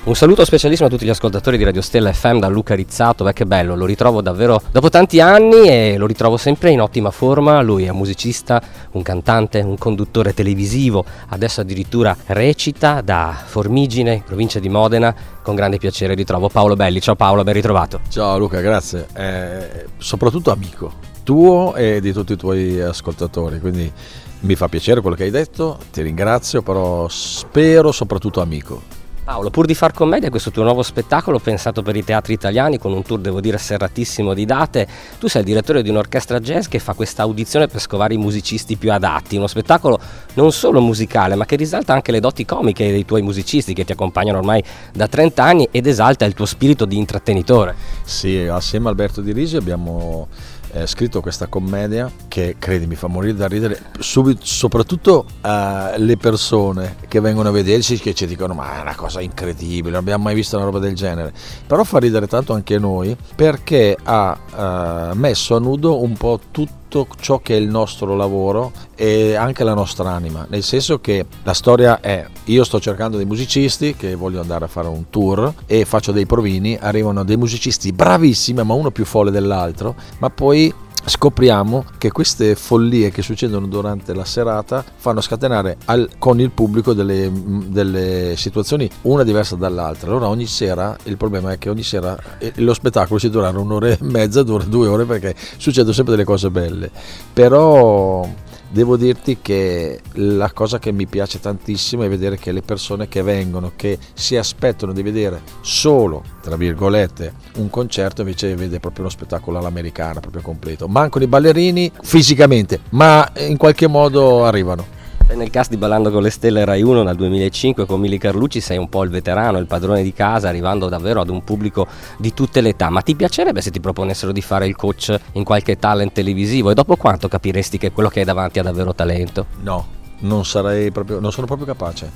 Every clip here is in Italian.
Un saluto specialissimo a tutti gli ascoltatori di Radio Stella FM da Luca Rizzato. Beh, che bello, lo ritrovo davvero dopo tanti anni e lo ritrovo sempre in ottima forma. Lui è un musicista, un cantante, un conduttore televisivo, adesso addirittura recita da Formigine, in provincia di Modena. Con grande piacere ritrovo Paolo Belli. Ciao Paolo, ben ritrovato. Ciao Luca, grazie. Soprattutto amico tuo e di tutti i tuoi ascoltatori, quindi mi fa piacere quello che hai detto, ti ringrazio, però spero soprattutto amico. Paolo, pur di far commedia, questo tuo nuovo spettacolo pensato per i teatri italiani con un tour, devo dire, serratissimo di date. Tu sei il direttore di un'orchestra jazz che fa questa audizione per scovare i musicisti più adatti, uno spettacolo non solo musicale ma che risalta anche le doti comiche dei tuoi musicisti che ti accompagnano ormai da 30 anni ed esalta il tuo spirito di intrattenitore. Sì, assieme a Alberto Di Risi abbiamo scritto questa commedia che, credimi, fa morire da ridere subito, soprattutto le persone che vengono a vederci, che ci dicono ma è una cosa incredibile, non abbiamo mai visto una roba del genere, però fa ridere tanto anche noi perché ha messo a nudo un po' tutto ciò che è il nostro lavoro e anche la nostra anima, nel senso che la storia è: io sto cercando dei musicisti che voglio andare a fare un tour e faccio dei provini, arrivano dei musicisti bravissimi ma uno più folle dell'altro, ma poi scopriamo che queste follie che succedono durante la serata fanno scatenare con il pubblico delle situazioni una diversa dall'altra. Allora ogni sera, il problema è che ogni sera lo spettacolo si durerà un'ora e mezza, dura 2 ore perché succedono sempre delle cose belle, però devo dirti che la cosa che mi piace tantissimo è vedere che le persone che vengono, che si aspettano di vedere solo, tra virgolette, un concerto, invece vede proprio uno spettacolo all'americana, proprio completo. Mancano i ballerini fisicamente, ma in qualche modo arrivano. Nel cast di Ballando con le Stelle Rai 1 dal 2005 con Mili Carlucci sei un po' il veterano, il padrone di casa, arrivando davvero ad un pubblico di tutte le età. Ma ti piacerebbe se ti proponessero di fare il coach in qualche talent televisivo? E dopo quanto capiresti che quello che hai davanti ha davvero talento? No, non sono proprio capace.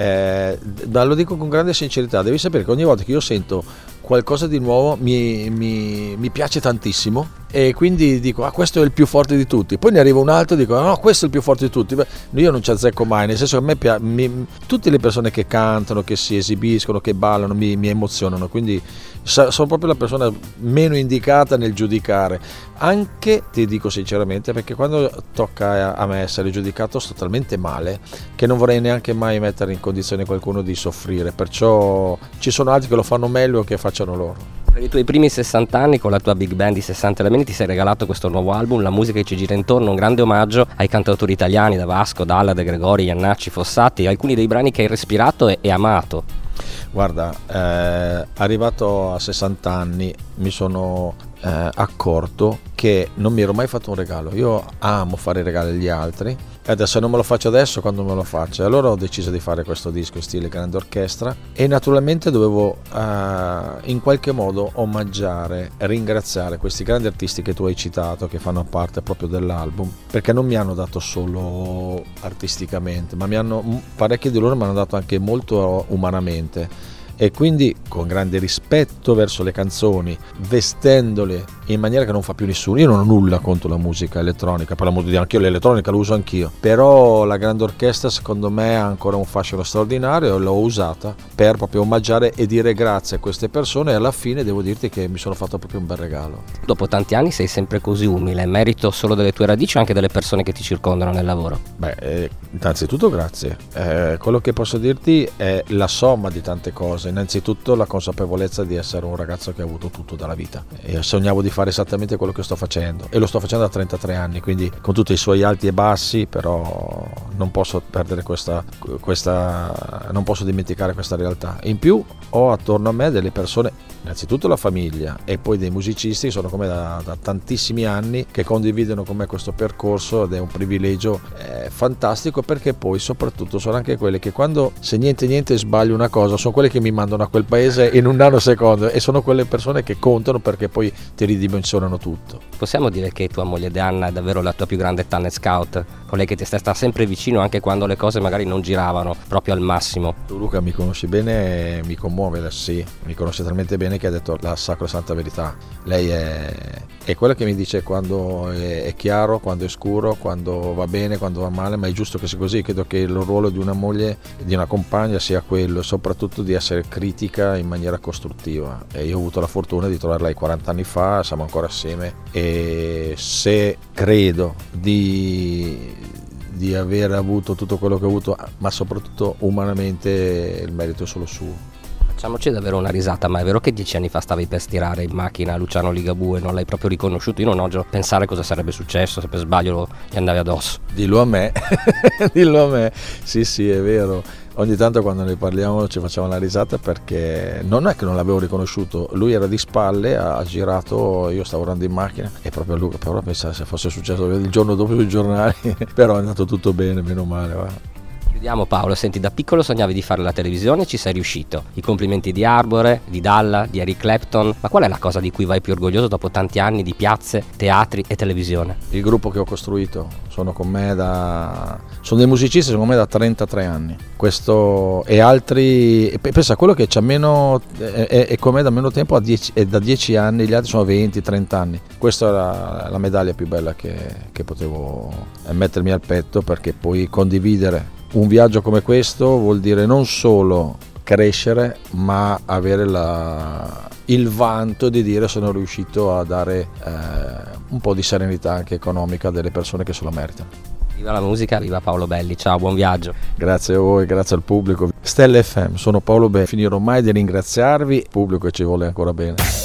Lo dico con grande sincerità, devi sapere che ogni volta che io sento qualcosa di nuovo mi piace tantissimo e quindi dico questo è il più forte di tutti, poi ne arriva un altro e dico no, questo è il più forte di tutti. Io non ci azzecco mai, nel senso che a me tutte le persone che cantano, che si esibiscono, che ballano mi emozionano, quindi sono proprio la persona meno indicata nel giudicare, anche ti dico sinceramente, perché quando tocca a me essere giudicato sto talmente male che non vorrei neanche mai mettere in condizione qualcuno di soffrire, perciò ci sono altri che lo fanno meglio che facciano loro. Per i tuoi primi 60 anni con la tua big band di 60 elementi ti sei regalato questo nuovo album, La musica che ci gira intorno, un grande omaggio ai cantautori italiani da Vasco, Dalla, De Gregori, Iannacci, Fossati, alcuni dei brani che hai respirato e amato. Guarda, arrivato a 60 anni mi sono accorto che non mi ero mai fatto un regalo. Io amo fare regali agli altri e adesso non me lo faccio adesso, quando me lo faccio. Allora ho deciso di fare questo disco in stile grande orchestra e naturalmente dovevo in qualche modo omaggiare, ringraziare questi grandi artisti che tu hai citato, che fanno parte proprio dell'album, perché non mi hanno dato solo artisticamente, ma parecchi di loro mi hanno dato anche molto umanamente. E quindi con grande rispetto verso le canzoni, vestendole in maniera che non fa più nessuno. Io non ho nulla contro la musica elettronica, per l'amor di Dio, anch'io l'elettronica lo uso anch'io, però la grande orchestra secondo me ha ancora un fascino straordinario e l'ho usata per proprio omaggiare e dire grazie a queste persone, e alla fine devo dirti che mi sono fatto proprio un bel regalo. Dopo tanti anni sei sempre così umile, merito solo delle tue radici o anche delle persone che ti circondano nel lavoro? Innanzitutto grazie, quello che posso dirti è la somma di tante cose. Innanzitutto la consapevolezza di essere un ragazzo che ha avuto tutto dalla vita e sognavo di fare esattamente quello che sto facendo, e lo sto facendo a 33 anni, quindi con tutti i suoi alti e bassi, però non posso perdere questa non posso dimenticare questa realtà. In più ho attorno a me delle persone, innanzitutto la famiglia e poi dei musicisti che sono come da tantissimi anni, che condividono con me questo percorso, ed è un privilegio fantastico, perché poi soprattutto sono anche quelli che quando se niente sbaglio una cosa sono quelli che mi mandano a quel paese in un nanosecondo, e sono quelle persone che contano, perché poi ti ridi ridimensionano tutto. Possiamo dire che tua moglie Deanna è davvero la tua più grande talent scout? Colei che ti sta sempre vicino anche quando le cose magari non giravano proprio al massimo. Tu Luca mi conosci bene e mi commuove, sì, mi conosce talmente bene che ha detto la sacrosanta verità. Lei è quella che mi dice quando è chiaro, quando è scuro, quando va bene, quando va male, ma è giusto che sia così. Credo che il ruolo di una moglie, di una compagna sia quello, soprattutto di essere critica in maniera costruttiva. E io ho avuto la fortuna di trovarla 40 anni fa, siamo ancora assieme e se credo di aver avuto tutto quello che ho avuto, ma soprattutto umanamente il merito è solo suo. Facciamoci davvero una risata, ma è vero che 10 anni fa stavi per stirare in macchina Luciano Ligabue e non l'hai proprio riconosciuto? Io non oso pensare cosa sarebbe successo se per sbaglio gli andavi addosso. Dillo a me, dillo a me. Sì, è vero. Ogni tanto quando ne parliamo ci facciamo una risata perché non è che non l'avevo riconosciuto, lui era di spalle, ha girato, io stavo andando in macchina e proprio lui, però pensavo se fosse successo il giorno dopo sui giornali, però è andato tutto bene, meno male. Va. Chiudiamo Paolo, senti, da piccolo sognavi di fare la televisione e ci sei riuscito. I complimenti di Arbore, di Dalla, di Eric Clapton, ma qual è la cosa di cui vai più orgoglioso dopo tanti anni di piazze, teatri e televisione? Il gruppo che ho costruito, sono dei musicisti secondo me da 33 anni, questo e altri, pensa quello che c'ha meno, è con me da meno tempo, è da 10 anni, gli altri sono 20-30 anni, questa è la medaglia più bella che potevo mettermi al petto, perché poi condividere un viaggio come questo vuol dire non solo crescere, ma avere il vanto di dire sono riuscito a dare un po' di serenità anche economica a delle persone che se lo meritano. Viva la musica, viva Paolo Belli, ciao, buon viaggio. Grazie a voi, grazie al pubblico. Stelle FM, sono Paolo Belli, finirò mai di ringraziarvi, il pubblico ci vuole ancora bene.